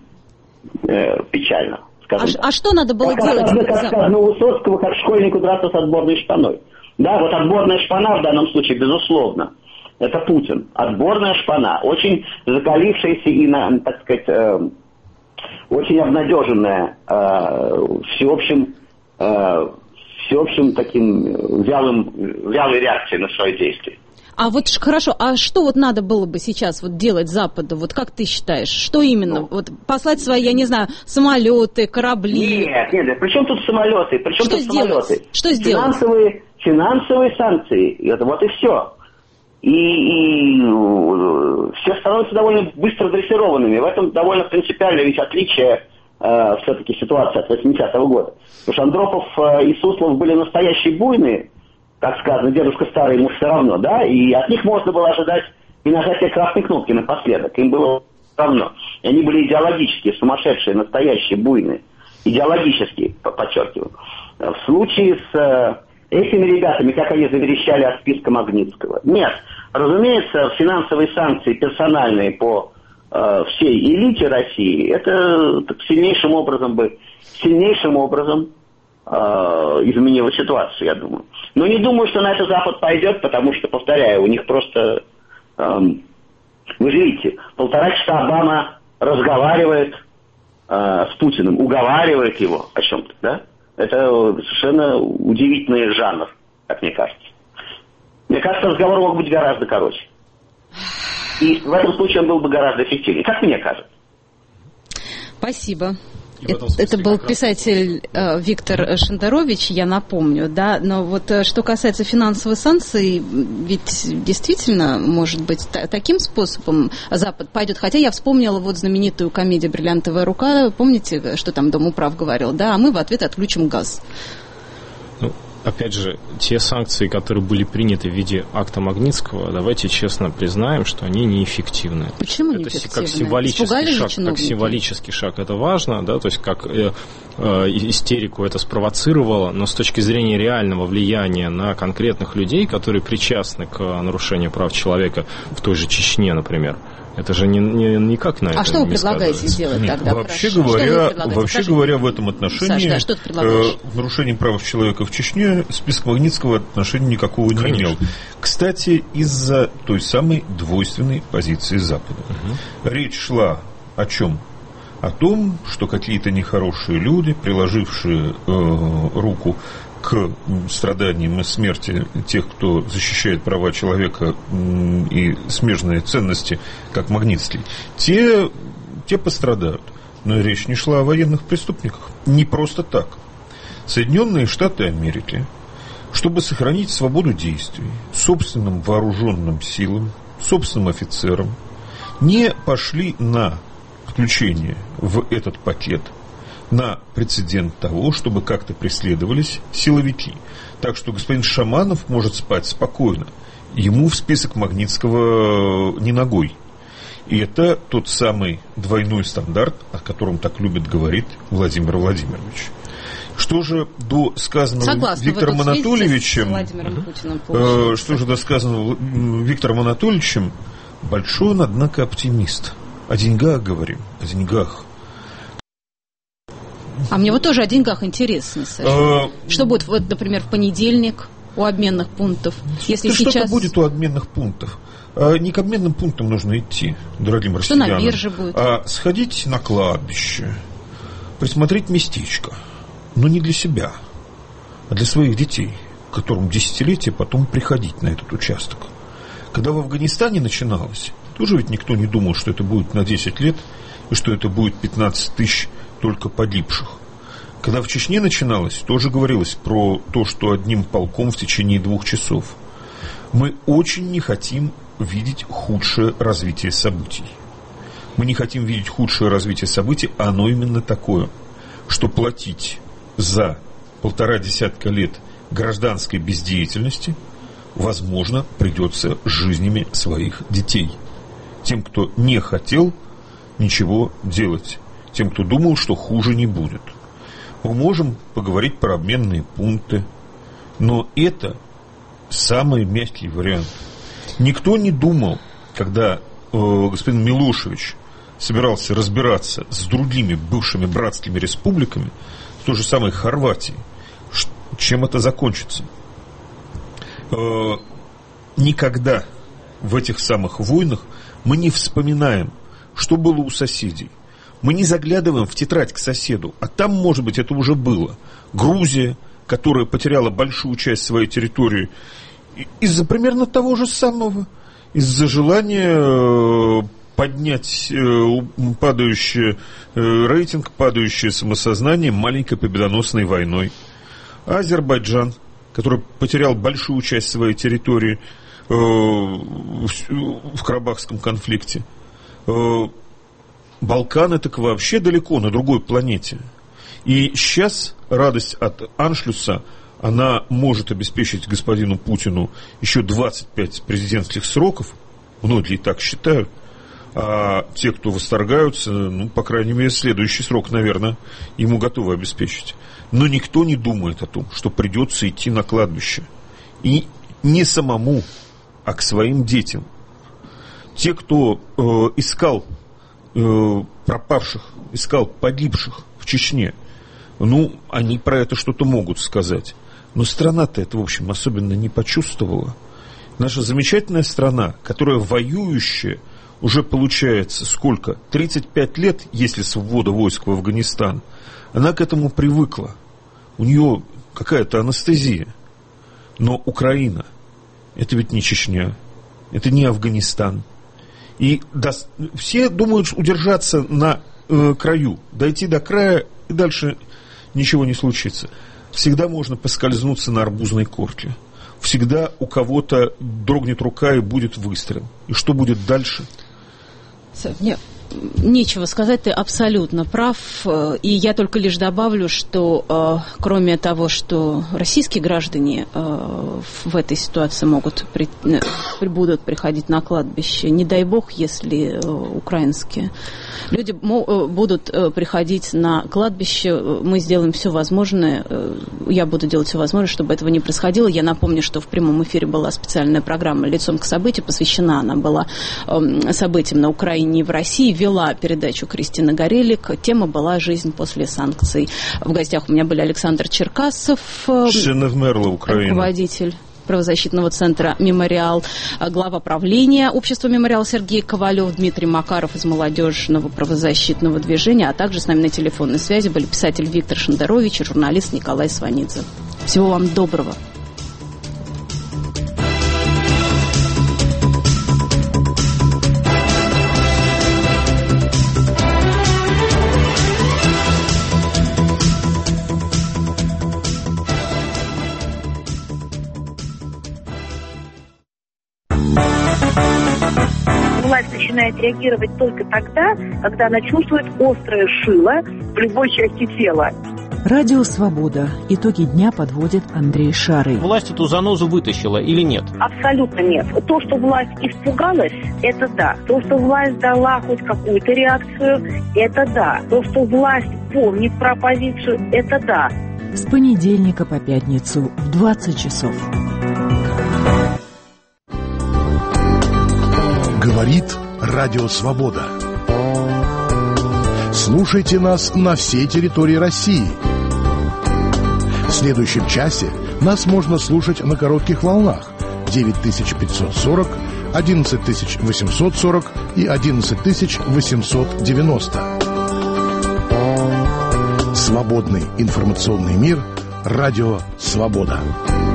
печально. А, а что надо было как, делать? Как, как сказано у Высоцкого, как школьнику драться с отборной шпаной. Да, вот отборная шпана в данном случае, безусловно, это Путин. Отборная шпана, очень закалившаяся и, на, так сказать, э, очень обнадеженная э, всеобщим, э, всеобщим таким вялым, вялой реакцией на свои действия. А вот хорошо, а что вот надо было бы сейчас вот делать Западу? Вот как ты считаешь, что именно? Ну, вот послать свои, я не знаю, самолеты, корабли? Нет, нет, при чем тут самолеты? При чем что тут сделать? самолеты? Что сделать? Финансовые, финансовые санкции. Это вот и все. И, и все становятся довольно быстро дрессированными. В этом довольно принципиальное ведь отличие э, все-таки ситуации от восьмидесятого года. Потому что Андропов э, и Суслов были настоящие буйные, как сказано, дедушка старый, ему все равно, да, и от них можно было ожидать и нажатия красной кнопки напоследок, им было все равно. И они были идеологические, сумасшедшие, настоящие, буйные, идеологические, подчеркиваю. В случае с э, этими ребятами, как они заверещали от списка Магнитского, нет, разумеется, финансовые санкции персональные по э, всей элите России, это так, сильнейшим образом бы, сильнейшим образом изменила ситуацию, я думаю. Но не думаю, что на это Запад пойдет, потому что, повторяю, у них просто... Эм, вы же видите, полтора часа Обама разговаривает э, с Путиным, уговаривает его о чем-то, да? Это совершенно удивительный жанр, как мне кажется. Мне кажется, разговор мог быть гораздо короче. И в этом случае он был бы гораздо эффективнее, как мне кажется. Спасибо. Это, это был писатель э, Виктор Шендерович, я напомню, да, но вот э, что касается финансовых санкций, ведь действительно, может быть, та- таким способом Запад пойдет, хотя я вспомнила вот знаменитую комедию «Бриллиантовая рука», помните, что там Домуправ говорил, да, а мы в ответ отключим газ. Ну, опять же, те санкции, которые были приняты в виде акта Магнитского, давайте честно признаем, что они неэффективны. Почему это неэффективны? Как символический шаг, как символический шаг это важно, да, то есть как э, э, истерику это спровоцировало, но с точки зрения реального влияния на конкретных людей, которые причастны к нарушению прав человека в той же Чечне, например, это же не, не, никак на это не сказывается. А что вы предлагаете сделать тогда? Вообще, говоря, вообще говоря, в этом отношении Саш, да, э, в нарушении прав человека в Чечне список Магнитского отношения никакого не имел. Кстати, из-за той самой двойственной позиции Запада. Угу. Речь шла о чем? О том, что какие-то нехорошие люди, приложившие э, руку к страданиям и смерти тех, кто защищает права человека и смежные ценности, как Магнитский, те, те пострадают. Но речь не шла о военных преступниках. Не просто так. Соединенные Штаты Америки, чтобы сохранить свободу действий собственным вооруженным силам, собственным офицерам, не пошли на включение в этот пакет на прецедент того, чтобы как-то преследовались силовики. Так что господин Шаманов может спать спокойно. Ему в список Магнитского не ногой. И это тот самый двойной стандарт, о котором так любит говорить Владимир Владимирович. Что же до сказанного Согласна, Виктором Анатольевичем, э, что же до сказанного Виктором Анатольевичем, большой он, однако, оптимист. О деньгах говорим, о деньгах. А мне вот тоже о деньгах интересно, Саша. А... Что будет, вот, например, в понедельник у обменных пунктов? Если сейчас... Что-то будет у обменных пунктов. А не к обменным пунктам нужно идти, дорогим россиянам. Что на бирже будет? А сходить на кладбище, присмотреть местечко. Но не для себя, а для своих детей, которым десятилетия потом приходить на этот участок. Когда в Афганистане начиналось, тоже ведь никто не думал, что это будет на десять лет, и что это будет пятнадцать тысяч только погибших. Когда в Чечне начиналось, тоже говорилось про то, что одним полком в течение двух часов. Мы очень не хотим видеть худшее развитие событий. Мы не хотим видеть худшее развитие событий, а оно именно такое, что платить за полтора десятка лет гражданской бездеятельности, возможно, придется жизнями своих детей. Тем, кто не хотел ничего делать, тем, кто думал, что хуже не будет. Мы можем поговорить про обменные пункты, но это самый мягкий вариант. Никто не думал, когда э, господин Милошевич собирался разбираться с другими бывшими братскими республиками, с той же самой Хорватией, чем это закончится. Э, никогда в этих самых войнах мы не вспоминаем, что было у соседей. Мы не заглядываем в тетрадь к соседу, а там, может быть, это уже было. Грузия, которая потеряла большую часть своей территории из-за примерно того же самого, из-за желания поднять падающий рейтинг, падающее самосознание маленькой победоносной войной. А Азербайджан, который потерял большую часть своей территории в Карабахском конфликте. Балканы так вообще далеко, на другой планете. И сейчас радость от аншлюса, она может обеспечить господину Путину еще двадцать пять президентских сроков, многие так считают, а те, кто восторгаются, ну, по крайней мере, следующий срок, наверное, ему готовы обеспечить. Но никто не думает о том, что придется идти на кладбище. И не самому, а к своим детям. Те, кто э, искал э, пропавших, искал погибших в Чечне, ну, они про это что-то могут сказать. Но страна-то это, в общем, особенно не почувствовала. Наша замечательная страна, которая воюющая, уже получается сколько? тридцать пять лет, если с ввода войск в Афганистан, она к этому привыкла. У нее какая-то анестезия. Но Украина — это ведь не Чечня, это не Афганистан. И до... все думают удержаться на э, краю, дойти до края, и дальше ничего не случится. Всегда можно поскользнуться на арбузной корке. Всегда у кого-то дрогнет рука и будет выстрел. И что будет дальше? Нет. Нечего сказать, ты абсолютно прав. И я только лишь добавлю, что кроме того, что российские граждане в этой ситуации могут при, будут приходить на кладбище, не дай бог, если украинские люди будут приходить на кладбище, мы сделаем все возможное, я буду делать все возможное, чтобы этого не происходило. Я напомню, что в прямом эфире была специальная программа «Лицом к событию», посвящена она была событиям на Украине и в России. Вела передачу Кристина Горелик. Тема была «Жизнь после санкций». В гостях у меня были Александр Черкасов, руководитель правозащитного центра «Мемориал», глава правления общества «Мемориал» Сергей Ковалев, Дмитрий Макаров из молодежного правозащитного движения, а также с нами на телефонной связи были писатель Виктор Шендерович и журналист Николай Сванидзе. Всего вам доброго. Власть начинает реагировать только тогда, когда она чувствует острое шило в любой части тела. Радио «Свобода». Итоги дня подводит Андрей Шарый. Власть эту занозу вытащила или нет? Абсолютно нет. То, что власть испугалась, это да. То, что власть дала хоть какую-то реакцию, это да. То, что власть помнит про оппозицию, это да. С понедельника по пятницу в двадцать часов. Говорит Радио Свобода. Слушайте нас на всей территории России. В следующем часе нас можно слушать на коротких волнах девять тысяч пятьсот сорок, одиннадцать тысяч восемьсот сорок и одиннадцать тысяч восемьсот девяносто. Свободный информационный мир Радио «Свобода».